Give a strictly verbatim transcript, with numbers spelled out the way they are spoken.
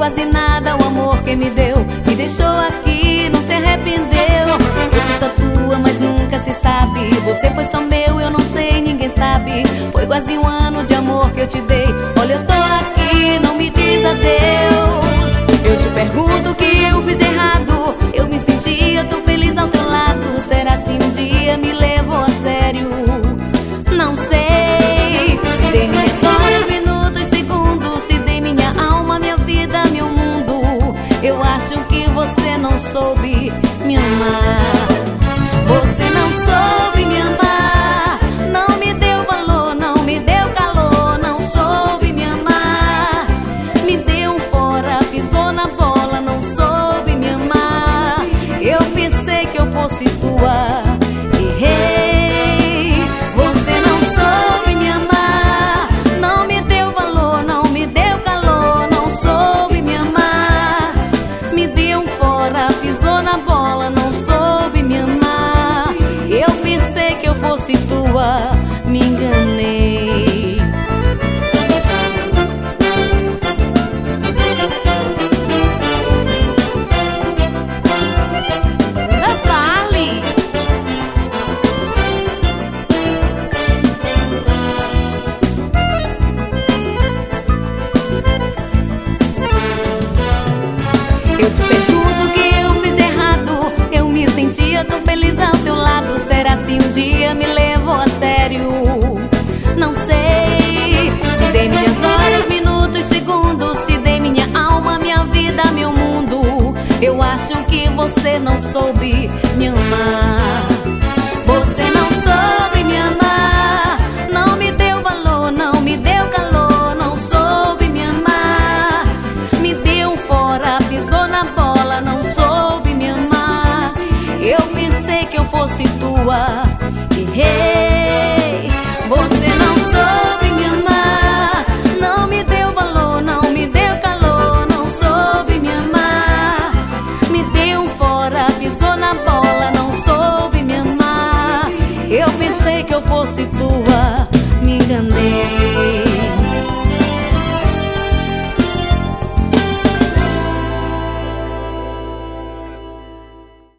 quase nada o amor que me deu. Me deixou aqui, não se arrependeu. Eu fui só tua, mas nunca se sabe. Você foi só meu, eu não sei, ninguém sabe. Foi quase um ano de amor que eu te dei. Olha, eu tô aqui, não me diz adeus. Eu te pergunto o que eu fiz errado. Eu me sentia tão feliz ao teu lado. Será se um dia me levou a sério? Não sei. Se dei minhas horas, minutos, segundos. Se dei minha alma, minha vida, meu mundo. Eu acho que você não soube me amar. Você não soube me amar. Não me deu valor, não me deu calor. Não soube me amar. Me deu um fora, pisou na bola. Não soube me amar. Eu pensei que eu fosse tua. Errei. Você não soube me amar. Não me deu valor, não me deu calor. Não soube me amar. Me deu um fora, pisou na bola. Não soube me amar. Eu pensei que eu fosse tua. Me enganei. Vale. Eu te pergunto o que eu fiz errado. Eu me sentia tão feliz ao teu lado. Será se um dia me levou a sério? Não sei. Te dei minhas horas, minutos, segundos. Se dei minha alma, minha vida, meu mundo. Eu acho que você não soube me amar. Você não soube me amar. Não me deu valor, não me deu calor. Não soube me amar. Me deu um fora, pisou na bola. Não soube me amar. Eu pensei que eu fosse tua. Errei.